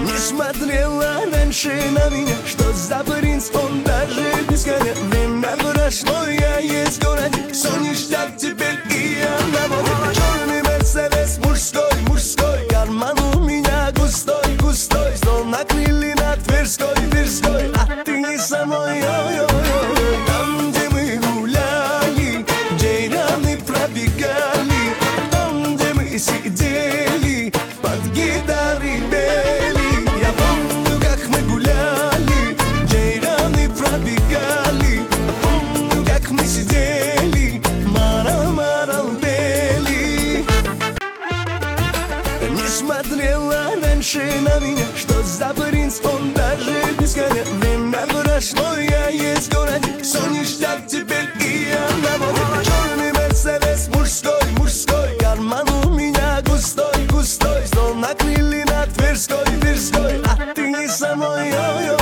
Не смотрела раньше на меня, что за принц, он даже без коня. Время прошло, я есть в городе, все ништяк теперь, и я на воде. Черный мерседес, мужской, мужской, карман у меня густой, густой. Стол накрыли на Тверской, Тверской, а ты не со мной, ой-ой-ой. Там, где мы гуляли, джейраны пробегали, там, где мы сидели, под гитары пели. Я помню, как мы гуляли, джейраны пробегали, помню, как мы сидели, марал-марал пели. Не смотрела раньше на меня, что за принц, он даже без коня. Время прошло, я есть в городе, все ништяк теперь, и я на воде. Черный мерседес, мужской, мужской, карман у меня густой, густой. Стол накрыли на Тверской, Тверской, а ты не со мной, ой-ой.